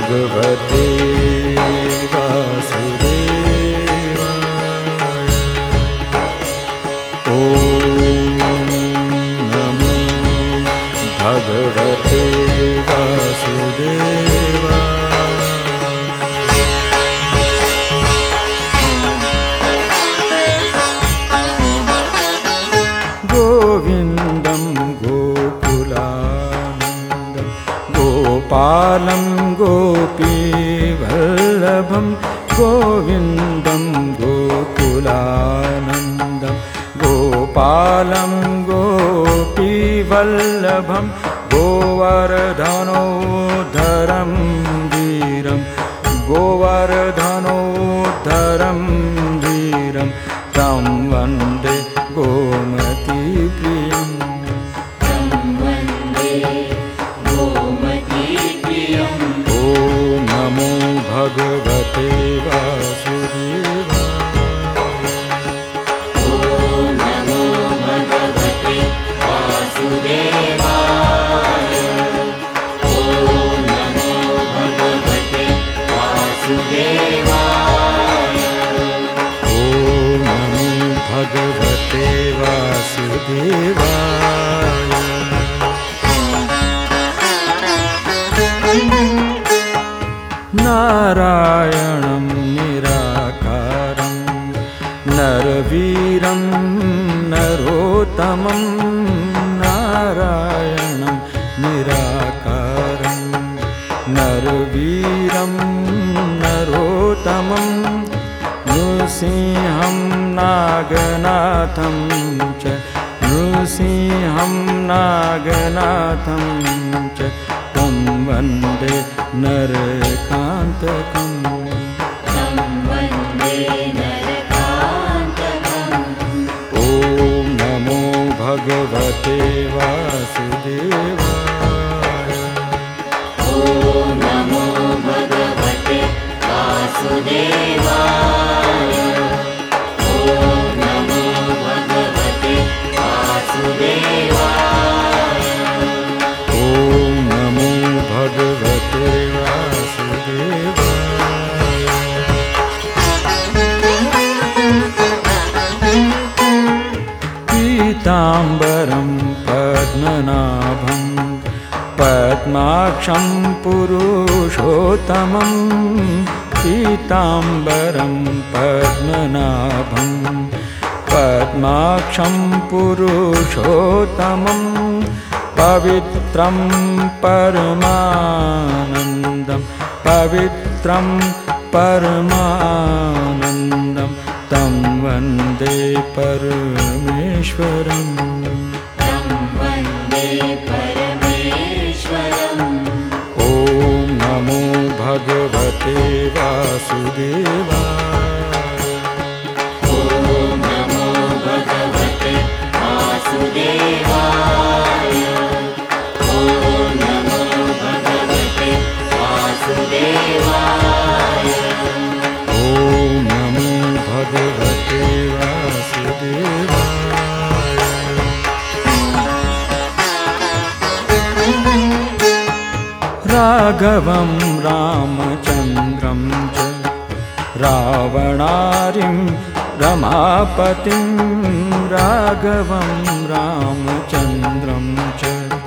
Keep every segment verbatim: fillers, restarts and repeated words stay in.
भगवते वासुदेवाय। ॐ नमो भगवते वासुदेवाय। गोविन्दं गोकुलानन्दं गोपालं गोपीवल्लभं गोविन्दं गोकुलानन्दं गोपालं गोपीवल्लभं गोवर्धनोद्धरं वीरं गोवर्धनोद्धरं वीरं तं वन्दे गोमतीप्रियम्। ॐ नमो भगवते वासुदेवाय। ॐ नमो भगवते वासुदेवाय। ॐ नमो भगवते वासुदेवाय। ॐ नमो भगवते वासुदेवाय। नारायणं निराकारं नरवीरं नरोत्तमं नारायणं निराकारं नरवीरं नरोत्तमं नृसिंहं नागनाथं च नृसिंहं नागनाथं च तं वन्दे नरकान्तकम्। तं वन्दे नरकान्तकम्। ॐ नमो भगवते वासुदेवाय। ॐ नमो भगवते वासुदेवाय। ॐ नमो भगवते वासुदेवाय। ॐ नमो भगवते वासुदेवाय। पीताम्बरं पद्मनाभं पद्माक्षं पुरुषोत्तमं पीताम्बरं पद्मनाभं पद्माक्षं पुरुषोत्तमं पवित्रं परमानन्दं पवित्रं परमानन्दं तं वन्दे परमेश्वरम्। तं वन्दे परमेश्वरम्। ॐ नमो भगवते वासुदेवाय। ॐ नमो भगवते वासुदेवाय। ॐ नमो भगवते वासुदेवाय। ॐ नमो भगवते वासुदेवाय। राघवं रामचन्द्रं च रावणारिं रमापतिं राघवं रामचन्द्रं च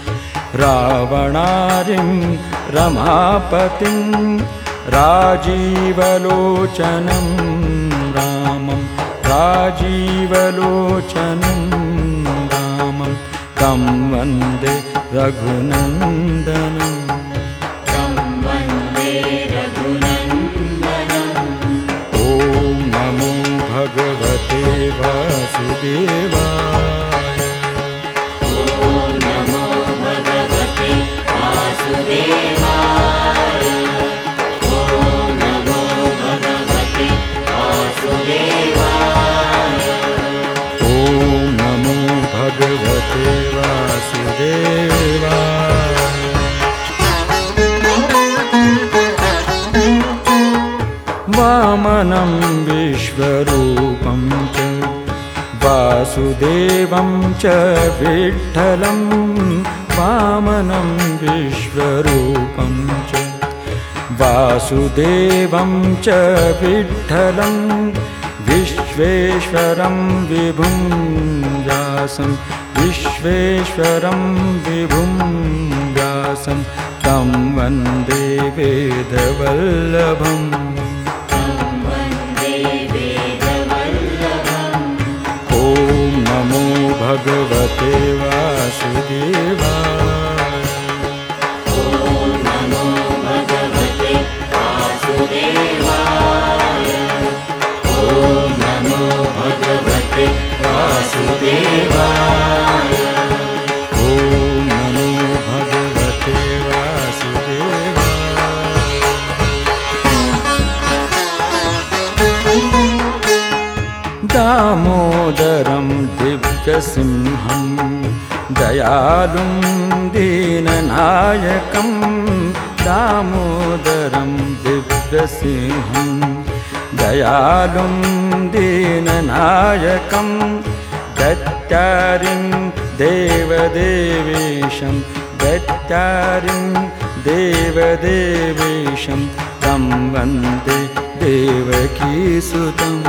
रावणारिं रमापतिं राजीवलोचनं रामं राजीवलोचनं रामं तं वन्दे रघुनन्दनम्। तं वन्दे रघुनन्दनम्। ॐ नमो भगवते वासुदेवाय। ॐ नमो भगवते वासुदेवाय। ॐ नमो भगवते वासुदेवाय। ॐ नमो भगवते वासुदेवाय। वामनं विश्वरूपं च वासुदेवं च विठ्ठलं वामनं विश्वरूपं च वासुदेवं च विठ्ठलं विश्वेश्वरं विभुं व्यासं विश्वेश्वरं विभुं व्यासं तं वन्दे वेदवल्लभम्। ॐ नमो भगवते वासुदेवाय। वासुदेवाय ॐ नमो भगवते वासुदेवाय। दामोदरं दिव्यसिंहं दयालुं दीननायकं दामोदरं दिव्यसिंहं दयालुं दीननायकं दत्तारिं देवदेवेशं दत्तारिं देवदेवेशं तं वन्दे देवकीसुतं।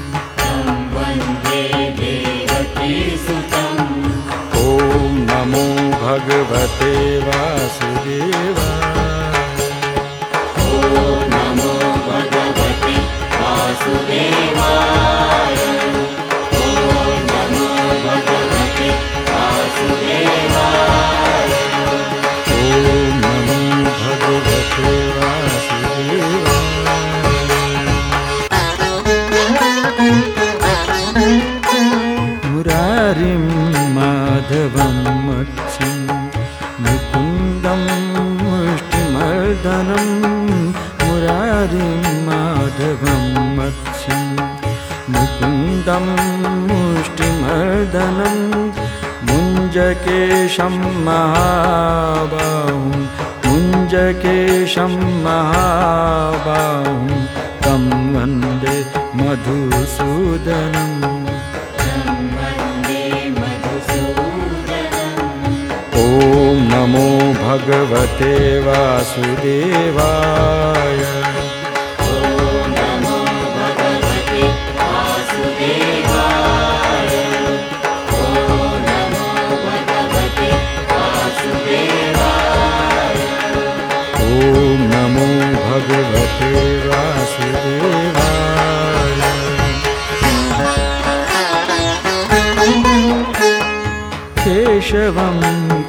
ॐ नमो भगवते वासुदेवाय। ॐ नमो भगवते वासुदेवाय। ॐ नमो भगवते वासुदेवाय। ॐ नमो भगवते वासुदेवाय। मुरारिं माधवं मत्स्यं मुकुन्दं मुष्टिमर्दनं मुरारिं माधवं मत्स्यं मुकुन्दं मुष्टिमर्दनं मुञ्जकेशं महाबाहुं मुञ्जकेशं महाबाहुं तं वन्दे मधुसूदनम्। ॐ नमो भगवते वासुदेवाय। ॐ नमो भगवते वासुदेवाय। ॐ नमो भगवते वासुदेवाय। ॐ नमो भगवते वासुदेवाय। केशवं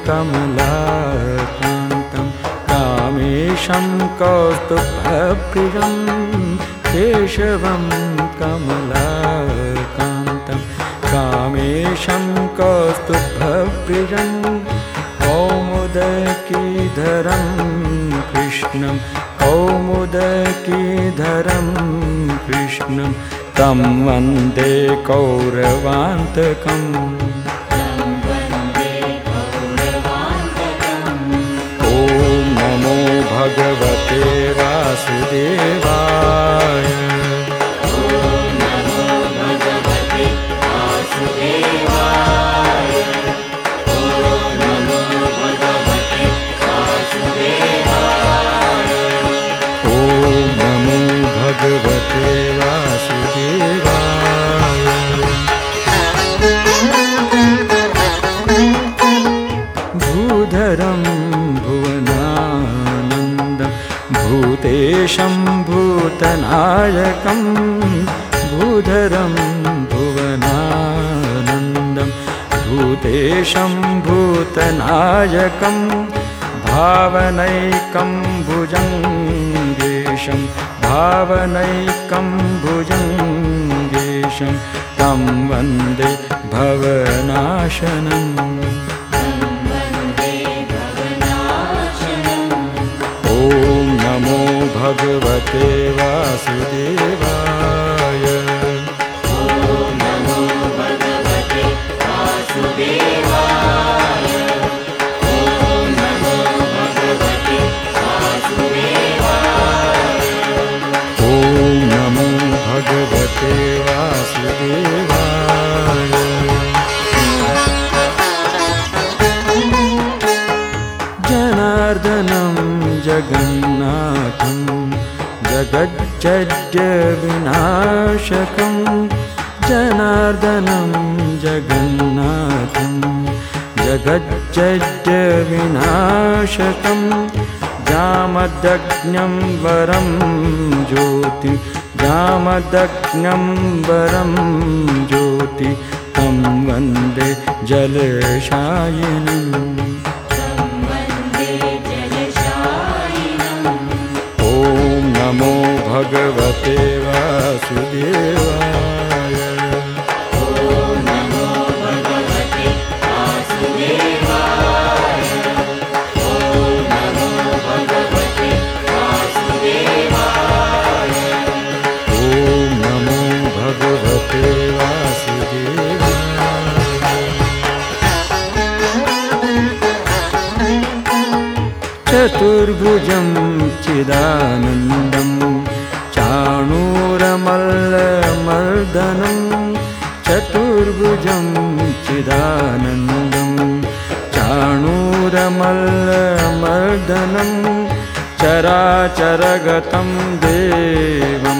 कमलाकान्तं कामेशं कौस्तुभप्रियं केशवं कमलाकान्तं कामेशं कौस्तुभप्रियं कौमुदकीधरं कृष्णं कौमुदकीधरं कृष्णं तं वन्दे कौरवान्तकम्। भगवते वासुदेवाय। ॐ नमो भगवते वासुदेवाय। ॐ नमो भगवते वासुदेवाय। ॐ नमो भगवते वासुदेवाय। भूधरं भूतेशं भूतनायकं भूधरं भुवनानन्दं भूतेशं भूतनायकं भावनैकं भुजङ्गेशं भावनैकं भुजङ्गेशं तं वन्दे भवनाशनम्। नमो भगवते वासुदेवाय। ॐ नमो भगवते वासुदेवाय। ॐ नमो भगवते वासुदेवाय। ॐ नमो भगवते वासुदेवाय। जनार्दनं जगन्नाथं जगज्जड्यविनाशकं जनार्दनं जगन्नाथं जगज्जड्यविनाशकं जामदग्न्यं वरं ज्योति जामदग्न्यं वरं ज्योति तं वन्दे जलशायिनम् नमो भगवते वासुदेवाय। ॐ नमो भगवते वासुदेवाय। ॐ नमो भगवते वासुदेवाय। ॐ नमो भगवते वासुदेवाय। चतुर्भुजं चिदानन्दं चाणूरमल्लमर्दनं चतुर्भुजं चिदानन्दं चाणूरमल्लमर्दनं चराचरगतं देवं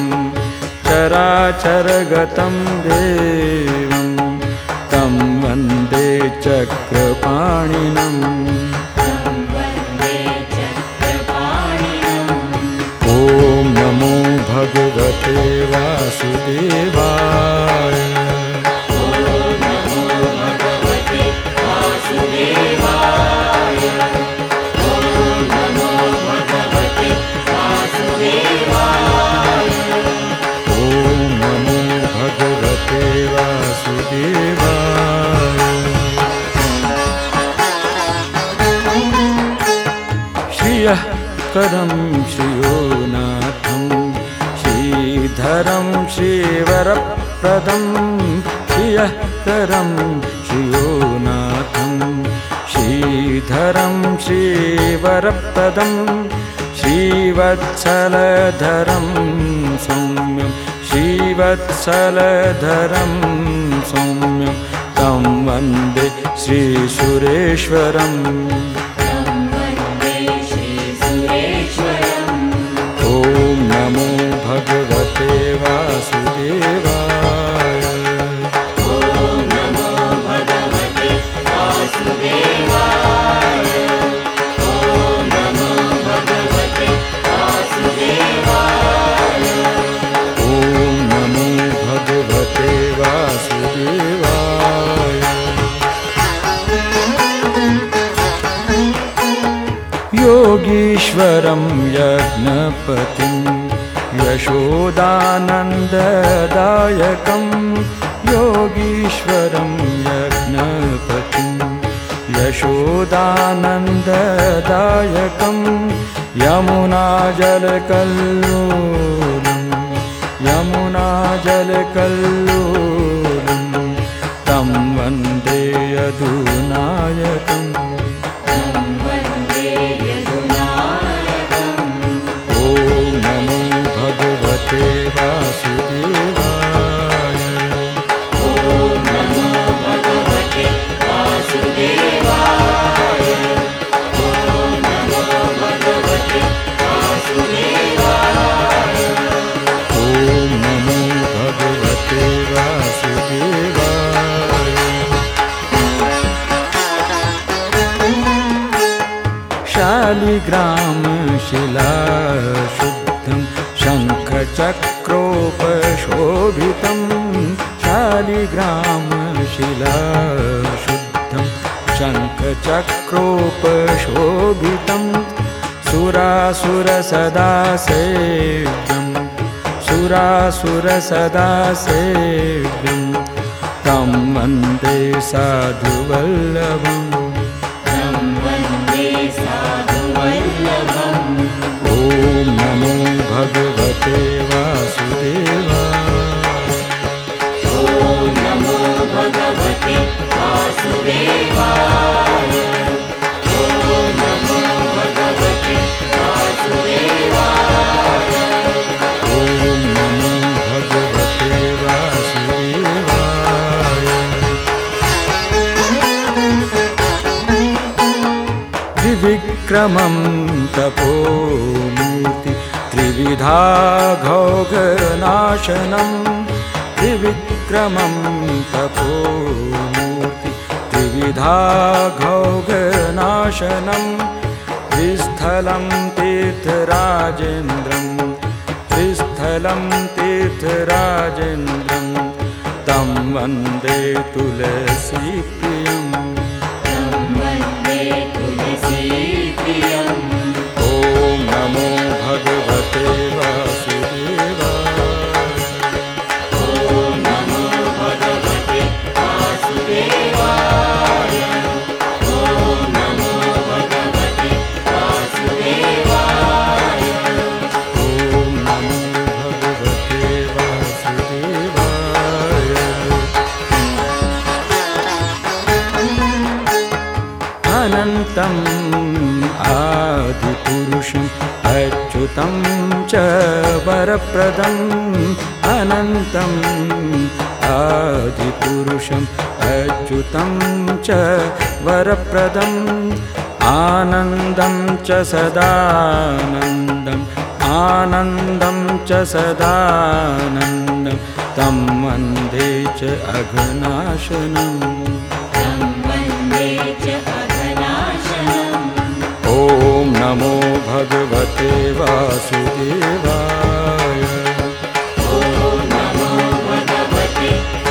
चराचरगतं देवं तं वन्दे चक्रपाणिनम् भगवते वासुदेवाय। ॐ नमो भगवते वासुदेवाय। ॐ नमो भगवते वासुदेवाय। ॐ नमो भगवते वासुदेवाय। श्रियः करं श्रियोनाथं श्रीधरं श्रीवरप्रदं श्रियःकरं श्रियोनाथं श्रीधरं श्रीवरप्रदं श्रीवत्सलधरं सौम्यं श्रीवत्सलधरं सौम्यं तं वन्दे श्रीसुरेश्वरम् भगवते वासुदेवाय। ॐ नमो भगवते वासुदेवाय। ॐ नमो भगवते वासुदेवाय। ॐ नमो भगवते वासुदेवाय। योगीश्वरं यज्ञपतिं यशोदानन्ददायकं योगीश्वरं यज्ञपतिं यशोदानन्ददायकं यमुनाजलकल्लोलं यमुनाजलकल्लोलं तं वन्दे यदुनायकम् वासुदेवाय। ॐ नमो भगवते वासुदेवाय। ॐ नमो भगवते वासुदेवाय। ॐ नमो भगवते वासुदेवाय। शालिग्राम शिलाशुद्धं शङ्खचक्रोपशोभितं शालिग्रामशिलाशुद्धं शङ्खचक्रोपशोभितं सुरासुरसदा सेव्यं सुरासुरसदा सेव्यं तं वन्दे साधुवल्लभम् ॐ नमो भगवते वासुदेवाय। ॐ नमो भगवते वासुदेवाय। ॐ नमो भगवते वासुदेवाय। ॐ नमो भगवते वासुदेवाय। त्रिविक्रमं तपोमूर्ति त्रिविधा घौघनाशनं त्रिविक्रमं तपोमूर्ति त्रिविधा घौघनाशनं त्रिस्थलं तीर्थराजेन्द्रं त्रिस्थलं तीर्थराजेन्द्रं तं वन्दे तुलसीप्रियम् ॐ नमो भगवते वासुदेवाय ॐ नमो भगवते वासुदेवाय ॐ नमो भगवते वासुदेवाय ॐ नमो भगवते वासुदेवाय अनन्तम् आदिपुरुषम् अच्युतं च वरप्रदम् अनन्तम् आदिपुरुषम् अच्युतं च वरप्रदम् आनन्दं च सदानन्दम् आनन्दं च सदानन्दं तं वन्दे च अघनाशनम् ॐ नमो भगवते वासुदेवाय ॐ नमो भगवते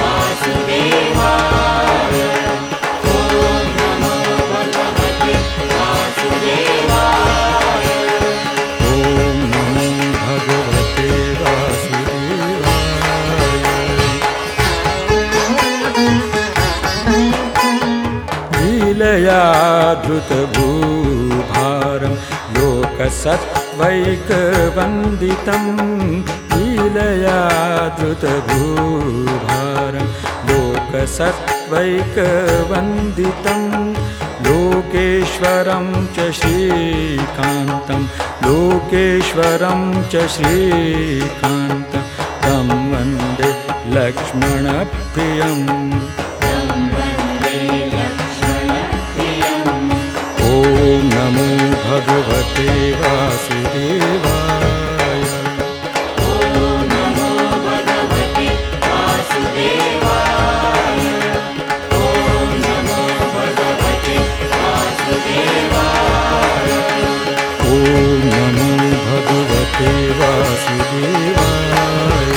वासुदेवाय ॐ नमो भगवते वासुदेवाय ॐ नमो भगवते वासुदेवाय लीलया धृतभूभारं लोकसत्त्वैकवन्दितं लीलया धृतभूभारं लोकसत्त्वैकवन्दितं लोकेश्वरं च श्रीकान्तं लोकेश्वरं च श्रीकान्तं तं वन्दे लक्ष्मणप्रियम् ॐ नमो भगवते वासुदेवाय ॐ नमो भगवते वासुदेवाय ॐ नमो भगवते वासुदेवाय ॐ नमो भगवते वासुदेवाय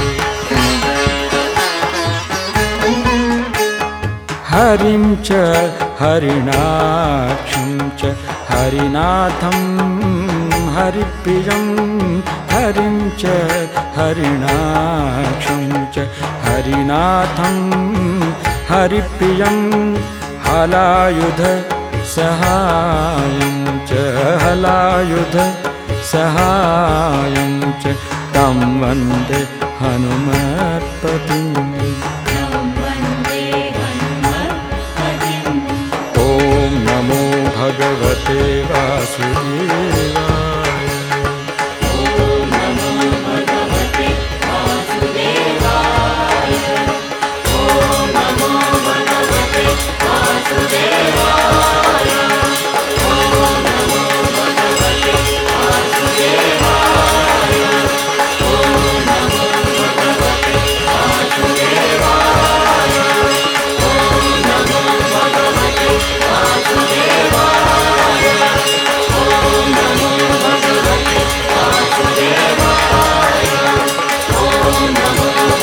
हरिं च हरिणाक्षं च हरिनाथं हरिप्रियं हरिं च हरिणाक्षं च हरिनाथं हरिप्रियं हलायुध सहायं च हलायुध सहायं च तं वन्दे हनुमत्पतिम् नमो भगवते वासुदेवाय ॐ नमो भगवते वासुदेवाय ॐ नमो भगवते वासुदेवाय ॐ नमो भगवते वासुदेवाय ॐ नमो भगवते वासुदेवाय ॐ नमो भगवते वासुदेवाय ॐ नमो भगवते वासुदेवाय ॐ नमो